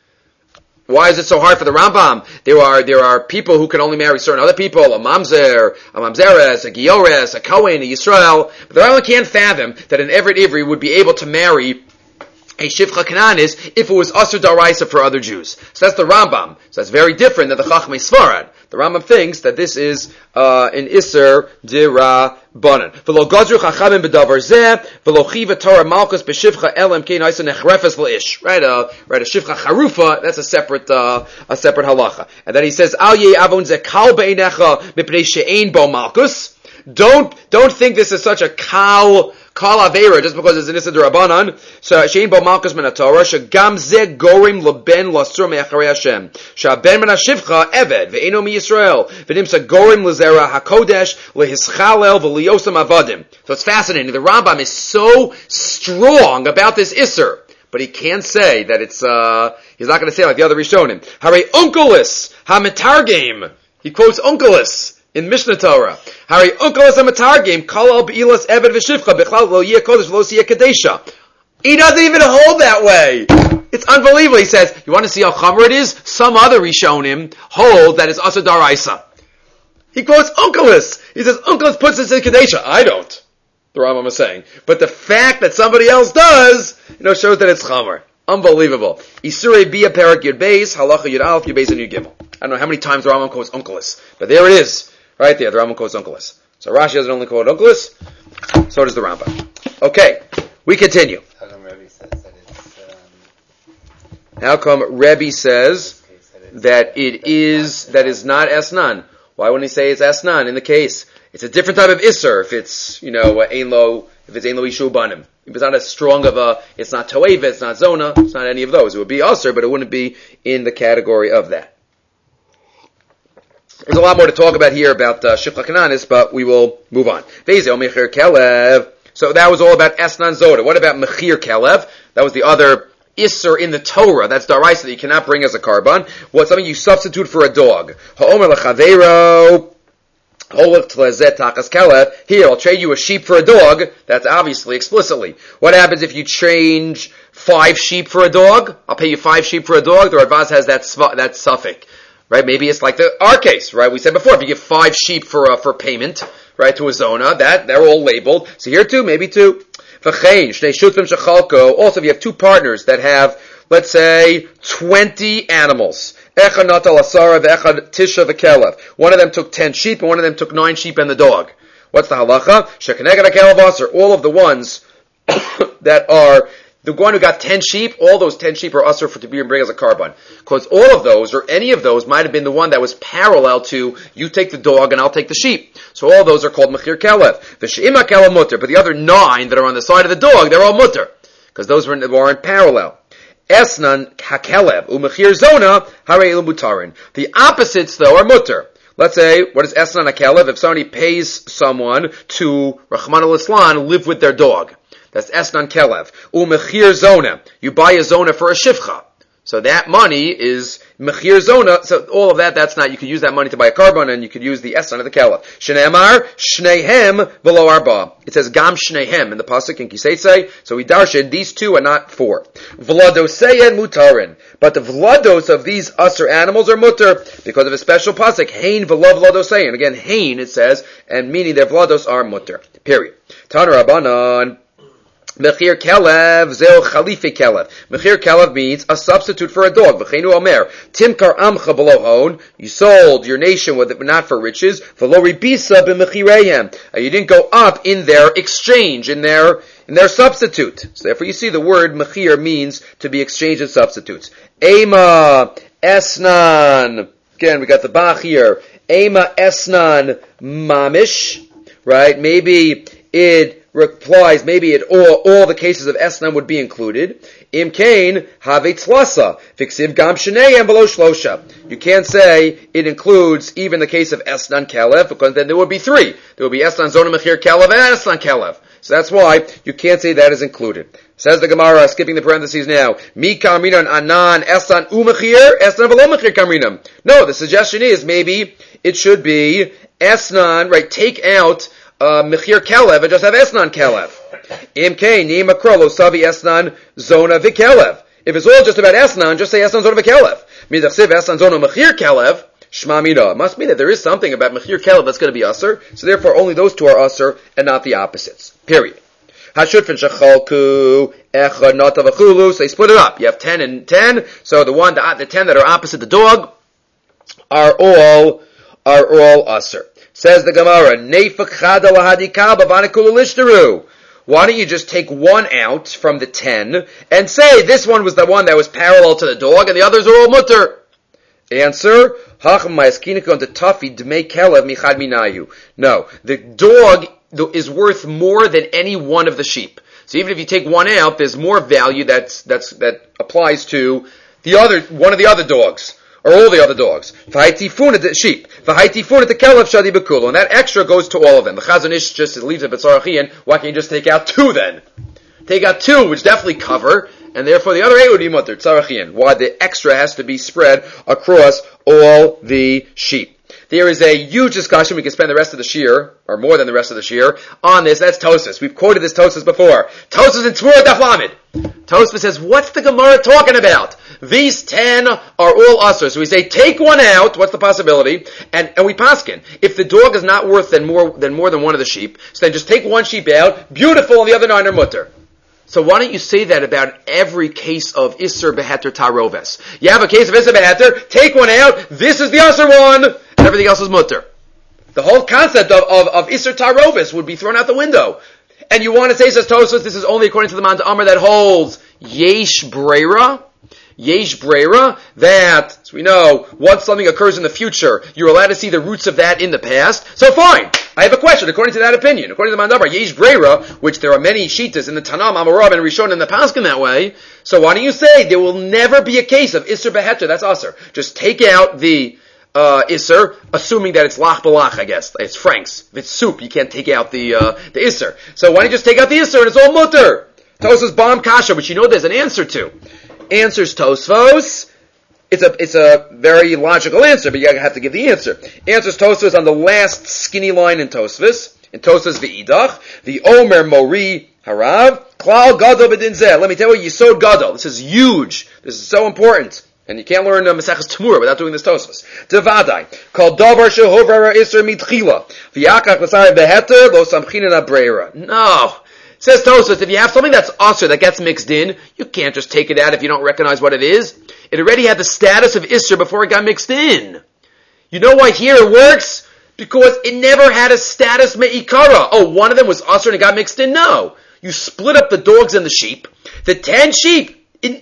Why is it so hard for the Rambam? There are people who can only marry certain other people, a mamzer, a mamzeres, a giores, a kohen, a Yisrael. But the Rambam can't fathom that an Eved Ivri would be able to marry a Shifcha Kananis if it was Asur Daraisa for other Jews. So that's the Rambam. So that's very different than the Chachmei Sfarad. The Rambam thinks that this is an Isser D'Rabbanan. V'lo gazru chachamim b'davar zeh, v'lo chiva Torah malchus b'shivcha elam kein ha'isa nechrefes l'a'ish. Right, a shivcha charufa, that's a separate halacha. And then he says, al yeh avon zeh kal be'enecha mipnei she'ein bo malchus. Don't think this is such a kal avera just because it's an Issa D'Rabbanan. So she'ein bo malchus min ha'Torah shegam zeh gorim leben lasur me'acharei Hashem she'aben min ha'shivcha eved ve'eno mi Yisrael v'nimsa gorim l'zera ha'kodesh lehischalel v'liyosam avadim. So it's fascinating. The Rambam is so strong about this Isser, but he can't say that it's he's not going to say like the other Rishonim. Hare unkelis ha'metargim. He quotes unkelis in Mishnah Torah. Hari unkelis ha'metargim kol al be'ilas eved v'shivcha b'chlal lo yeh kodesh lo siyeh kadesha. He doesn't even hold that way. It's unbelievable. He says, you want to see how chomer it is? Some other Rishonim hold that it's Asur Daraisa. He quotes unkelis. He says unkelis puts this in kadesha. I don't. the Rambam is saying. But the fact that somebody else does, shows that it's Chamer. Unbelievable. Isurei Bia Perak Yud Beis, Halacha Yud Aleph, Yud Beis and Yud Gimel. I don't know how many times the Rambam quotes Unkelos, but there it is. Right there, the Rambam quotes Unkelos. So Rashi doesn't only quote Unkelos, so does the Rambam. Okay, we continue. How come Rebbe says that it's... How come Rebbe says that it is not Esnan? Why wouldn't he say it's Esnan in the case? It's a different type of Isser if it's, Ein Lo Ishu Banim. If it's not as strong of it's not Toeva, it's not Zona, it's not any of those. It would be Usser, but it wouldn't be in the category of that. There's a lot more to talk about here about Shifcha Kananis, but we will move on. So that was all about Esnan Zoda. What about Mechir Kelev? That was the other Isser in the Torah. That's Daraisa that you cannot bring as a Karban. What's something you substitute for a dog? Ha'omer L'chaveiro. Here, I'll trade you a sheep for a dog. That's obviously, explicitly. What happens if you change 5 sheep for a dog? I'll pay you 5 sheep for a dog. The Ravaz has that suffix. Right? Maybe it's like our case, right? We said before, if you give 5 sheep for payment, right, to a zona, they're all labeled. So here too, maybe 2. Also, if you have 2 partners that have, let's say, 20 animals. One of them took 10 sheep, and one of them took 9 sheep and the dog. What's the halacha? All of the ones that are the one who got 10 sheep, all those 10 sheep are usher to be and bring as a karban. Because all of those, or any of those, might have been the one that was parallel to, you take the dog and I'll take the sheep. So all those are called mechir kelev. V'she'im ha'kelev mutter. But the other 9 that are on the side of the dog, they're all mutter. Because those weren't parallel. Esnan hakelev u'mechir zona harei elu mutarin. The opposites, though, are mutter. Let's say, what is Esnan hakelev? If somebody pays someone to, Rahman al-Islan, live with their dog. That's Esnan Kelev. Mechir Zona. You buy a Zona for a Shivcha. So that money is Mechir Zona. So all of that's not, you could use that money to buy a Karban, and you could use the Esnan of the Kelev. Shneimar, Shnehem, below Arba. It says Gam Shnehem in the Pasuk in Kiseitse. So we darshan, these 2 are not 4. Vladoseyen Mutarin. But the Vlados of these Usser animals are Mutter, because of a special Pasuk. Hain V'lo Vladoseyen. Again, Hain, it says, and meaning their Vlados are Mutter. Period. Taner Rabbanan. Mechir Kelev, Zeo Khalife Kelev. Mechir Kelev means a substitute for a dog. V'cheinu Omer, Timkar Amcha Belohon, you sold your nation with it, but not for riches. V'lo Ribisa b'mechireihem. You didn't go up in their exchange, in their substitute. So therefore you see the word Mechir means to be exchanged in substitutes. Ema, Esnan. Again, we got the Bach here. Ema Esnan Mamish. Right? Maybe it replies, maybe all the cases of Esnan would be included. Im kain have tzlasa fiksiv gam shneihem below shlosha. You can't say it includes even the case of Esnan Kelev, because then there would be 3. There would be Esnan Zona Mechir Kelev and Esnan Kelev. So that's why you can't say that is included. Says the Gemara, skipping the parentheses now. Mi kamrinan anan Esnan umechir Esnan v'lo mechir kamrinam. No, the suggestion is maybe it should be Esnan, right? Take out Mechir Kelev and just have Esnan Kelev. Imkei Nima Krolo Savi Esnan Zona Vikelev. If it's all just about Esnan, just say Esnan Zona Vikelev. Midachsiv Esnan Zona Mechir Kelev. Shma Mina. It must mean that there is something about Mechir Kelev that's going to be Usser. So therefore only those 2 are Usser and not the opposites. Period. Hashutfin Shachalku Echad Natavachulu. So they split it up. You have 10 and 10. So the 10 that are opposite the dog are all Usser. Says the Gemara, why don't you just take 1 out from the 10 and say this one was the one that was parallel to the dog and the others are all mutter? Answer, no, the dog is worth more than any one of the sheep. So even if you take 1 out, there's more value that applies to one of the other dogs. Or all the other dogs. V'haitifuna the sheep. V'haitifuna the kelev shadi bekulo. And that extra goes to all of them. The Chazon Ish just leaves it b'tzarachian. Why can't you just take out 2 then? Take out 2, which definitely cover, and therefore the other 8 would be mutter, tzarachian. Why the extra has to be spread across all the sheep. There is a huge discussion, we can spend the rest of the shir, or more than the rest of the shir, on this. That's Tosas. We've quoted this Tosas before. Tosas in Tzmura Daf Lamed. Tosfos says, what's the Gemara talking about? These 10 are all usher. So we say, take one out. What's the possibility? And we paskin. If the dog is not worth more than one of the sheep, so then just take one sheep out. Beautiful, and the other 9 are mutter. So why don't you say that about every case of Isser Beheter Taroves? You have a case of Isser Beheter, take one out, this is the usher one, and everything else is mutter. The whole concept of Isser Taroves would be thrown out the window. And you want to say, says Tosfos, this is only according to the Man Amar that holds Yesh Breira, that, as we know, once something occurs in the future, you're allowed to see the roots of that in the past. So fine, I have a question, according to that opinion. According to the Man Amar, Yesh Breira, which there are many Shitas in the Tanam, Amarab, and Rishon in the Paskin that way, so why don't you say, there will never be a case of Isser Beheter, that's Asr. Just take out the Isser, assuming that it's lach balach, I guess. It's franks. If it's soup, you can't take out the Isser. So why don't you just take out the Isser and it's all mutter? Tosfos Bam Kasha, which you know there's an answer to. Answers Tosfos. It's a very logical answer, but you have to give the answer. Answers Tosfos on the last skinny line in Tosfos. In Tosfos V'idach, the Omer Mori Harav, Klal Gadol B'din Zeh. Let me tell you, Yisod Gadol. This is huge. This is so important. And you can't learn Maseches Tamura without doing this Tosfos. Devadai, called Davar Shehovara Isser Mitchila, V'yakach L'sari Beheter Lo Samchina Breira. No. Says Tosfos, if you have something that's Asr that gets mixed in, you can't just take it out if you don't recognize what it is. It already had the status of Isser before it got mixed in. You know why here it works? Because it never had a status Me'ikara. Oh, one of them was Asr and it got mixed in? No. You split up the dogs and the sheep. The 10 sheep,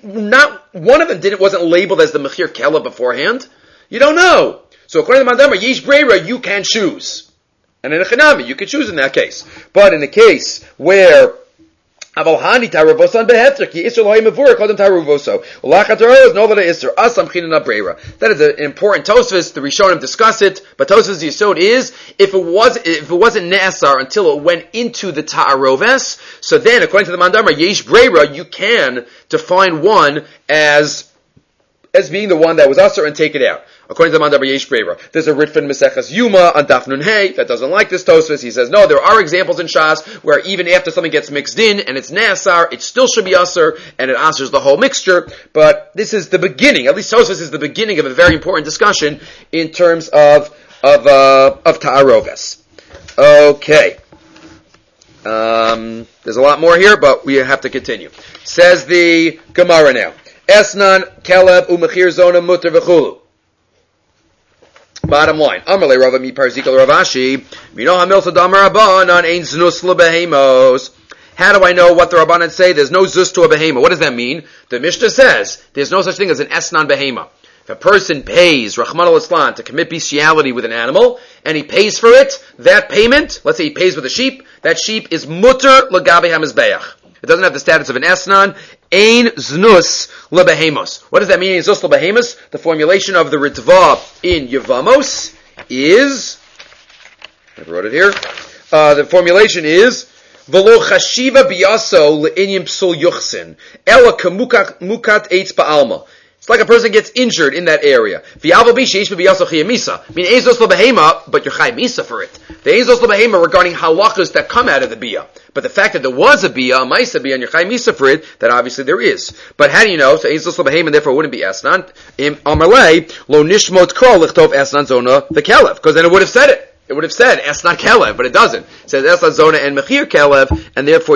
not one of them wasn't labeled as the Mechir Kela beforehand. You don't know. So according to Mandamar, Yesh Breira, you can choose. And in a Chanami, you can choose in that case. But in a case where Avalhani Taruvosan Beheter, Ki Isser Lohi Mavur, called him Taruvoso. Ulachataro is no that Isser, Asam Chinana Breira. That is an important Tosfos. The Rishonim discuss it, but Tosfos Yisod is, if it wasn't Ne'asar until it went into the Ta'aroves, so then, according to the Mandamar, Yesh Breira, you can define one as being the one that was Asar and take it out. According to the Mandamar Yesh Breira. There's a Ritfin Meseches Yuma on Daf Nun Hey that doesn't like this Tosfos. He says, no, there are examples in Shas where even after something gets mixed in and it's Ne'asar, it still should be Asar and it Asars the whole mixture. But this is the beginning, at least Tosfos is the beginning of a very important discussion in terms of Ta'aroves. Okay. There's a lot more here, but we have to continue. Says the Gemara now. Esnan, Keleb, Umechir Zona, Mutter, V'chulu. Bottom line. Amarle Rava mi Parzikal Ravashi. Mino Hamilta Damar Rabbanan Ein Znus LeBehemos. How do I know what the Rabbanan say? There's no Zus to a behema. What does that mean? The Mishnah says there's no such thing as an Esnan behema. If a person pays, Rahman al-Islam, to commit bestiality with an animal, and he pays for it, that payment, let's say he pays with a sheep, that sheep is Mutter L'gabe HaMizbeach. It doesn't have the status of an Esnan. Ein Znus LeBehemos. What does that mean, Znus LeBehemos? The formulation of the Ritva in Yevamos is, I wrote it here, the formulation is, V'lo chashiva biyaso le'inyim psul yuchsin, ela kamukat eitz ba'alma. It's like a person gets injured in that area. V'yavo bi sheish biyaso chiyamisa. I mean, ein Znus LeBehema, but you're chay misa for it. The ein Znus LeBehema regarding halachas that come out of the biyah. But the fact that there was a biyah, a maisa biyah, and you're chay misa for it, that obviously there is. But how do you know? So ein Znus LeBehema, therefore, wouldn't be esnan. Amalei lo nishmot kol lichtov esnan zona the kelev, because then it would have said it. It would have said esnan kelev, but it doesn't. It says esnan zona and mechir kelev, and therefore,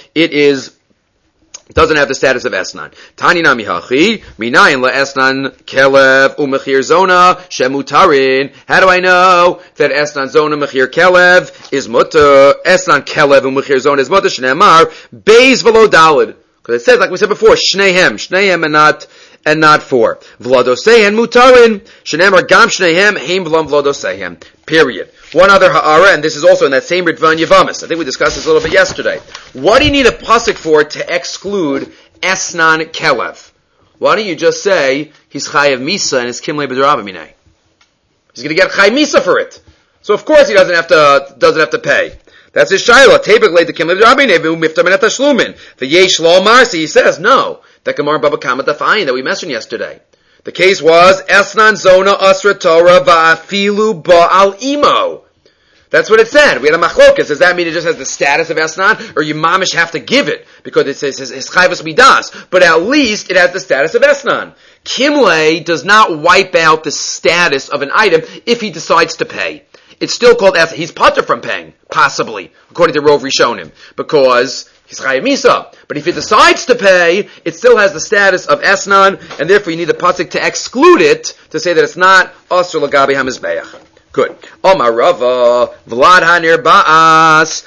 it doesn't have the status of esnan. Tani nami hachi minayin la esnan kelev umechir zona shemutarin. How do I know that esnan zona mechir kelev is mutter? Esnan kelev umechir zona is mutter. Shneimar beis v'lo dalid, because it says, like we said before, shnehem and not four. V'ladosehen mutarin. Shneimar gam shnehem heim v'lam v'ladosehen. Period. One other ha'ara, and this is also in that same Ritva in Yevamis. I think we discussed this a little bit yesterday. What do you need a pasuk for to exclude Esnan Kelev? Why don't you just say, he's Chayav Misa and it's Kimle B'Draba Minei? He's going to get Chayav Misa for it. So of course he doesn't have to pay. That's his Shaila. Tebek the Kimle B'Draba Minei, V'umiftamin et Tashlumin. V'yesh lo marsi, he says, no. That Gemara Baba Kama Tafayin that we mentioned yesterday. The case was Esnan Zona Asra Torah Va'afilu Ba'al Imo. That's what it said. We had a machlokas. Does that mean it just has the status of esnan, or you mamish have to give it because it says his chayvus midas? But at least it has the status of esnan. Kimle does not wipe out the status of an item if he decides to pay. It's still called esnan. He's patur from paying, possibly, according to Rov Rishonim, because he's chayav misa. But if he decides to pay, it still has the status of esnan, and therefore you need the pasuk to exclude it to say that it's not asur lagabi hamizbeach. Good. Omar Rava, Vlad hanir ba'as,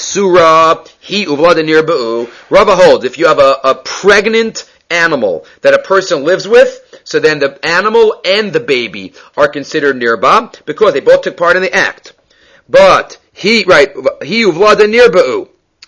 asura, he uvlad hanir ba'u. Rava holds, if you have a pregnant animal that a person lives with, so then the animal and the baby are considered nirba, because they both took part in the act. But, he uvlad hanir ba'u.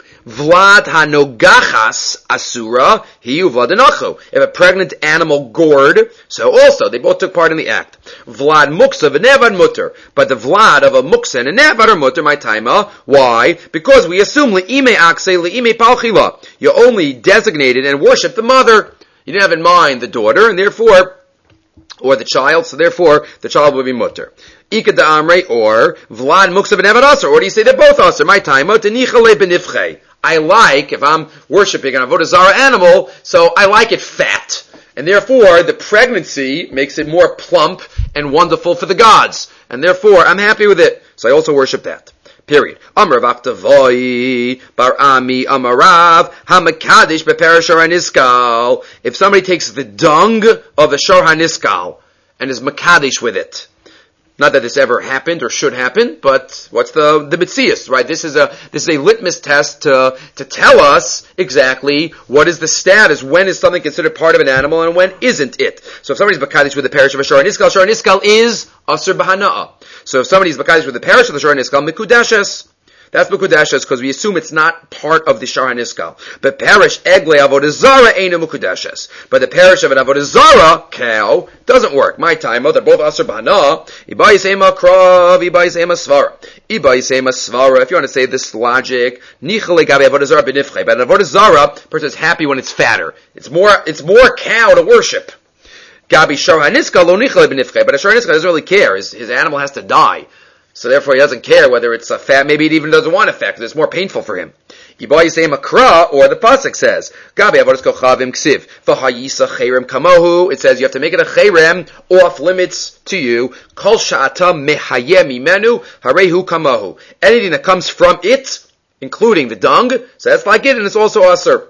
Vlad hanogachas asura, he uvlad hanacho. If a pregnant animal gored, so also they both took part in the act. Vlad muksa v'nevad mutter, but the vlad of a muksa and a nevad are mutter my taima. Why? Because we assume le'ime akse le'ime palchila. You only designated and worshipped the mother. You didn't have in mind the daughter, and therefore, or the child, so therefore the child would be mutter. Ika da'amre, or vlad muksa v'nevad aser, or do you say they're both aser? My taima tenicha le benifche. I like, if I'm worshipping an avodah zarah animal, so I like it fat. And therefore, the pregnancy makes it more plump and wonderful for the gods. And therefore, I'm happy with it. So I also worship that. Period. Amar Avtavoi, Bar Ami, Amarav, Hamakadish, Beper Shor HaNiskal. If somebody takes the dung of the Shor HaNiskal and is Makadish with it, not that this ever happened or should happen, but what's the mitzias, right? This is a litmus test to tell us exactly what is the status, when is something considered part of an animal and when isn't it. So if somebody's Makadish with the parish of a Shor HaNiskal is Asur B'Hana'ah. So if somebody's Makadish with the parish of the Shor HaNiskal, Mikudeshes. That's Mukudeshes because we assume it's not part of the Shor HaNiskal. But parish Egle Avodah Zarah ain't a Mukudeshes. But the parish of an Avodah Zarah cow doesn't work. My time, they're both Asur B'Hana'ah. Iba Yisema Krav, Iba Yisema Svara. Iba Yisema Svara. If you want to say this logic, Nichale Gabi Avodah Zarah B'Nifche. But an Avodah Zarah, person is happy when it's fatter. It's more cow to worship. Gabi Shor HaNiskal Lo Nichale B'Nifche. But a Shor HaNiskal doesn't really care. His animal has to die. So therefore he doesn't care whether it's a fat, maybe he even doesn't want a fat, because it's more painful for him. Yiboy Yisei Makra, or the Pasuk says, Gabi Avodas Kochavim Ksiv, V'hayisa Cherem Kamohu, it says you have to make it a Cherem, off limits to you, Kol Sha'ata Mehayem Imenu, Harehu Kamohu. Anything that comes from it, including the dung, so that's like it, and it's also Asur.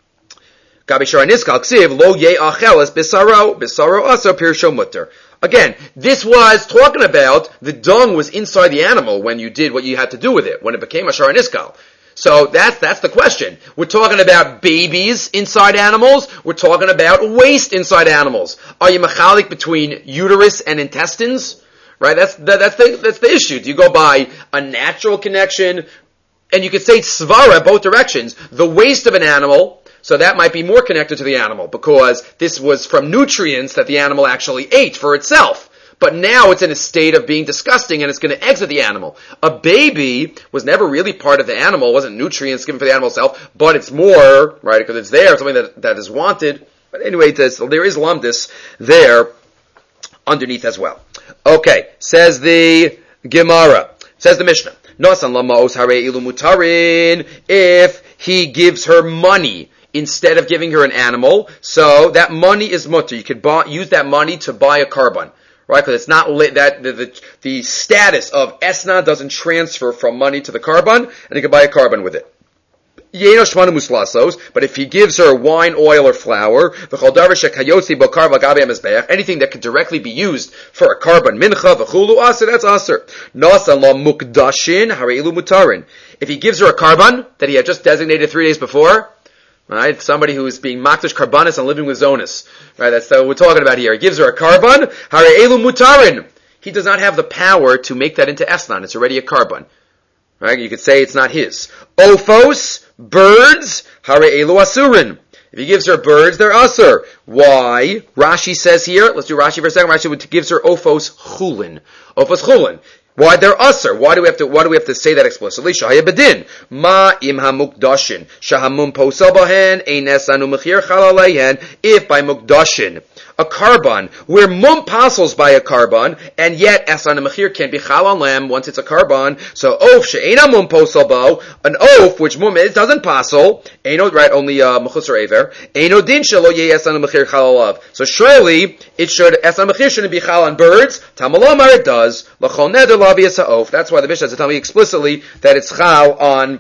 Gabi Shor HaNiskal Ksiv, Lo Ye Acheles Bisaro Asur Pirsho Mutter. Again, this was talking about the dung was inside the animal when you did what you had to do with it, when it became a Shor HaNiskal. So that's the question. We're talking about babies inside animals. We're talking about waste inside animals. Are you machalik between uterus and intestines? Right? That's the issue. Do you go by a natural connection? And you could say svara both directions. The waste of an animal, so that might be more connected to the animal because this was from nutrients that the animal actually ate for itself. But now it's in a state of being disgusting and it's going to exit the animal. A baby was never really part of the animal. It wasn't nutrients given for the animal itself, but it's more, right, because it's there, something that is wanted. But anyway, there is lumdis there underneath as well. Okay, says the Gemara, says the Mishnah. If he gives her money instead of giving her an animal, so that money is mutter. You could use that money to buy a carbon, right? Because it's not that the status of esna doesn't transfer from money to the carbon, and you can buy a carbon with it. But if he gives her wine, oil, or flour, anything that could directly be used for a carbon, mincha, that's aser. If he gives her a carbon that he had just designated 3 days before, right? Somebody who is being makdash karbanis and living with zonis. Right? That's what we're talking about here. He gives her a carbon. Hare'elu mutarin. He does not have the power to make that into esnan. It's already a carbon. Right? You could say it's not his. Ophos, birds. Hare'elu asurin. If he gives her birds, they're asur. Why? Rashi says here, let's do Rashi for a second. Rashi gives her ophos chulin. Ophos chulin. Why they're usher? Why do we have to say that explicitly? Shahaya bedin. Ma im hamukdashin. Shahamum posel bahen. Ein esanu mechir chalalehen. If by mukdashin, a carbon, where mum pasels by a carbon, and yet esan mechir can't be chal lamb once it's a carbon. So oaf she'ena mum posel bo, an oaf which mum it doesn't pasel, eino right only mechusar aver, eino din shelo ye esan mechir chal alav. So surely it should esan mechir shouldn't be chal on birds. Tamalomar it does. Lachol neder lavi es ha'of. That's why the Mishnah is telling me explicitly that it's chal on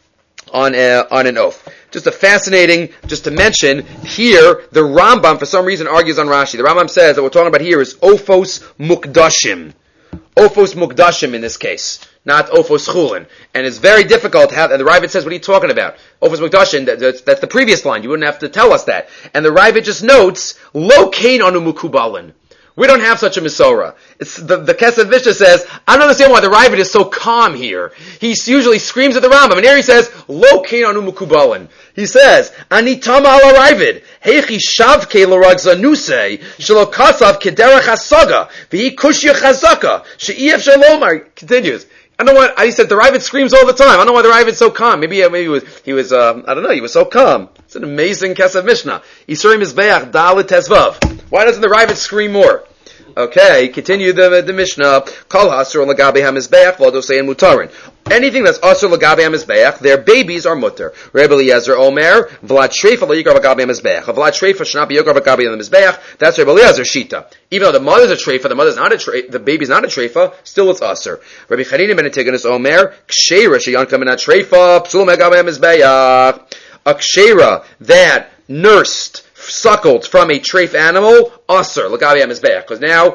an oaf. Just just to mention, here, the Rambam, for some reason, argues on Rashi. The Rambam says that what we're talking about here is Ophos Mukdashim. Ophos Mukdashim in this case, not Ophos Chulin. And it's very difficult to have, and the Ravid says, what are you talking about? Ophos Mukdashim, that's the previous line. You wouldn't have to tell us that. And the Ravid just notes, Lo Kain Anu Mukubalin. We don't have such a Mesorah. It's the Kesef Mishnah says, I don't understand why the Ravid is so calm here. He usually screams at the Rambam, and here he says, Lo Kain Anu Mukubalin. He says, Ani Tama ala Ravid, Heichi Shavke l'rag zanusei, Shelo Kasav Kederach Hasaga, V'hi Kushya Chazaka, She'iev Shalomar. Continues. I don't know why, he said the Ravid screams all the time. I don't know why the Ravid's so calm. Maybe he was he was so calm. It's an amazing Kesef Mishnah. Yisurim Mizbeach, Dalet Tezvav. Why doesn't the Ravid scream more? Okay, continue the Mishnah. Kol hasur lagabe hamizbeach v'adosei mutarin. Anything that's asur lagabe hamizbeach, their babies are mutter. Rebbe Eliezer Omer v'lad shreifa lo yikar v'gabe hamizbeach. V'lad shreifa shna b'yikar v'gabe hamizbeach. That's Rebbe Eliezer shita. Even though the mother's a shreifa, the baby's not a shreifa, still it's asur. Rabbi Chanina ben Antigonus Omer ksheira sheyanka min shreifa psul megabe hamizbeach. A ksheira that nursed, suckled from a treif animal, asur, l'gabi hamizbeach, because now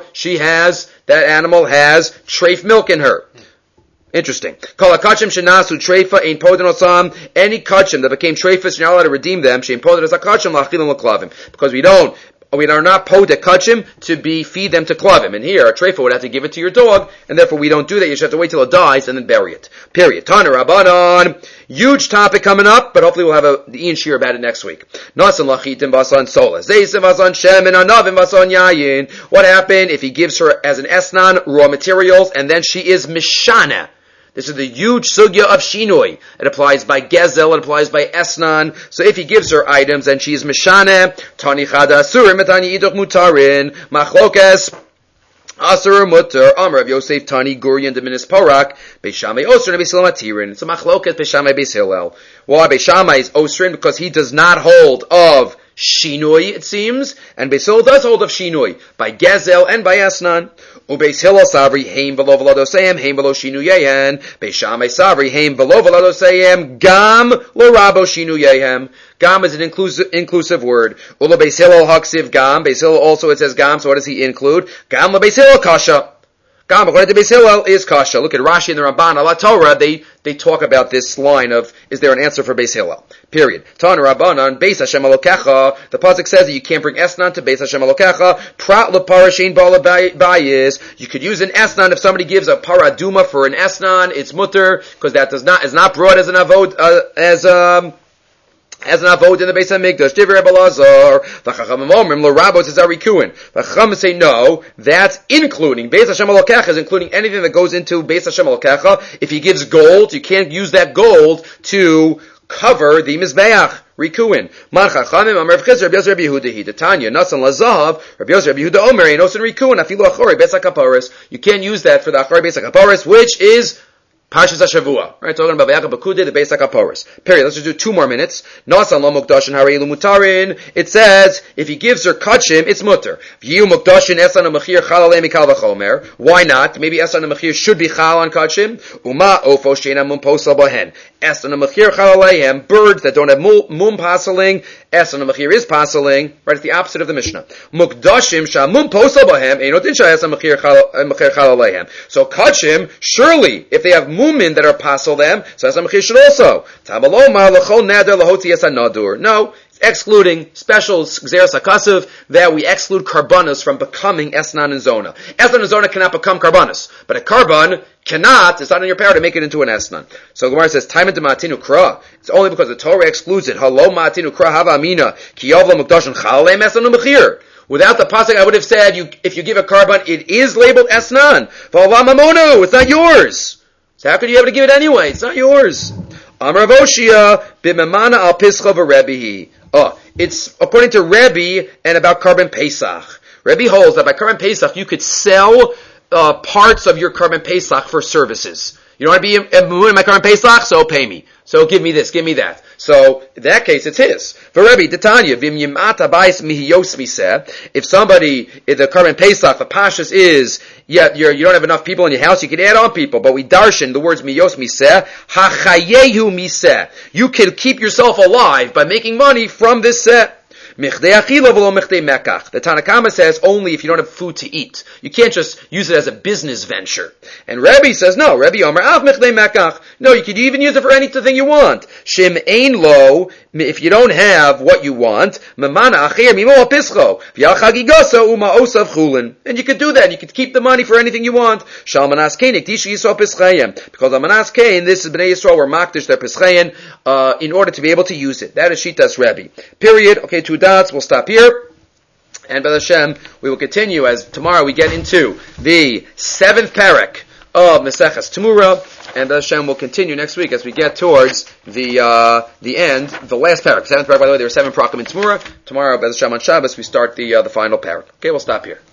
that animal has treif milk in her. Interesting. Kol hakachim shenasu treifa ein poden osam. Any kachim that became treifas, you're not allowed to redeem them. Shein poden as a kachim la'achilim l'klavim, because we are not poded kachim to feed them to klavim. And here, a treifa would have to give it to your dog, and therefore we don't do that. You should have to wait till it dies and then bury it. Period. Tana Rabbanon. Huge topic coming up, but hopefully we'll have the Ian Shear about it next week. Nasan lachitim basan sola. Zeisim basan shemen anavim basan yayin. What happened if he gives her as an esnan raw materials and then she is mishana? This is the huge sugya of shinoi. It applies by gezel, it applies by esnan. So if he gives her items and she is mishana, tani chada asurim etani idoch mutarin, machlokes, Asur mutter, Amr of Yosef Tani Gurian de Minis Porak, Beishamai Osrin and Beisil Matirin. It's a machloket Beishamai Beis. Why Beishamai is Osrin? Because he does not hold of Shinoi, it seems, and Beisil does hold of Shinoi, by Gezel and by Asnan. Ubeis Hillel Savri, Haim below Veladosayim, Haim below Shinuyehem, Beishamai Savri, Haim below Veladosayim, Gam Lorabo Shinuyehem. Gam is an inclusive word. Ula Beis Hillel Haksiv Gam. Beis Hillel also it says Gam, so what does he include? Gam La Beis Hillel Kasha. Gam, according to Beis Hillel, is Kasha. Look at Rashi and the Ramban, Ala Torah, they talk about this line of, is there an answer for Beis Hillel? Period. Tan Rabbanan, Beis Hashem Alokecha, the pasuk says that you can't bring Esnan to Beis Hashem Alokecha, Prat LeParashin Bala Bayis. You could use an Esnan if somebody gives a Paraduma for an Esnan, it's mutter, because that is not brought as an avod, as an avod in the Beis HaMikdash. Divrei Rebbe Elazar. The Chachamim omrim l'rabos is arikuin. The Chachamim say no. That's including Beis Hashem Elokecha is including anything that goes into Beis Hashem Elokecha. If he gives gold, you can't use that gold to cover the mizbeach. Rikuin. Man Chachamim Amar Chizr Rabbi Yosef Rabbi Yehuda Hi. Tanya Nasan Lazav Rabbi Yosef Rabbi Yehuda Omer Enosin Rikuin Afilu Achori Beis HaKaparis. You can't use that for the Achori Beis HaKaparis, which is Parshas HaShavua. Right, talking about Vayakab Bakude, the Beis HaKaparis. Period. Let's just do 2 more minutes. Nasan lo mukdashin harei lu mutarin. It says, if he gives her kachim, it's mutter. V'yu mukdashin esan ha-mechir chal alei mikal v'chomer. Why not? Maybe esan ha-mechir should be chal on kachim. Uma ofo sheina mum posal bohen. Esan ha-mechir chal aleihem. Birds that don't have mum pasaling. Esan ha-mechir is pasaling. Right, it's the opposite of the Mishnah. Mukdashim sha mum posal bohem. Einotin sha esan ha-mechir chal aleihem. So kachim, surely, if they have mumin that are pasal them, so Esan Mechir should also. No, excluding special Xeris HaKasav, that we exclude karbanos from becoming Esnan and Zona. Esnan and Zona cannot become karbanos, but a karban cannot, it's not in your power to make it into an Esnan. So Gemara says, Taiman de Ma'atinu Kra, it's only because the Torah excludes it. Halo Ma'atinu Kra Hava Amina, Ki Yavla Mukdashin Chalei Esnan Mechir. Without the pasuk, I would have said, if you give a karban, it is labeled Esnan. V'Allah Mamonu, it's not yours. So how could you have to give it anyway? It's not yours. Amar Avoshia, B'Memana Al Pischa V'Rebihi. It's according to Rebbe and about Karban Pesach. Rebbe holds that by Karban Pesach you could sell parts of your Karban Pesach for services. You don't want to be in my Karban Pesach, so pay me. So give me this, give me that. So in that case, it's his. For Rebbe, Titania, Vim Yimat Abayis Mihiyos Miseh. If somebody, in the Karban Pesach, the Pashas is, you don't have enough people in your house, you can add on people. But we darshan the words Mihiyos Miseh, Hachayehu Miseh. You can keep yourself alive by making money from this set. The Tanna Kama says only if you don't have food to eat. You can't just use it as a business venture. And Rebbe says no. Rebbe Omer Av Mechdei Mekach. No, you could even use it for anything you want. Shim Ein Lo. If you don't have what you want, Mamana Acher Mimo Pischo. V'Yal Uma Osav Chulin. And you could do that. You could keep the money for anything you want. Shal Manas Kain Ikdish Yisrael Pischayim. Because on Manas Kain, this is Bnei Yisrael were makdish their Pischayim in order to be able to use it. That is Shitas Rebbe. Period. Okay, 2 dots. We'll stop here. And B'ez Hashem, we will continue as tomorrow we get into the 7th parak of Meseches Temura, and B'ez Hashem will continue next week as we get towards the end, the last parak. 7th parak, by the way, there are 7 parakim in Temura. Tomorrow, B'ez Hashem on Shabbos, we start the final parak. Okay, we'll stop here.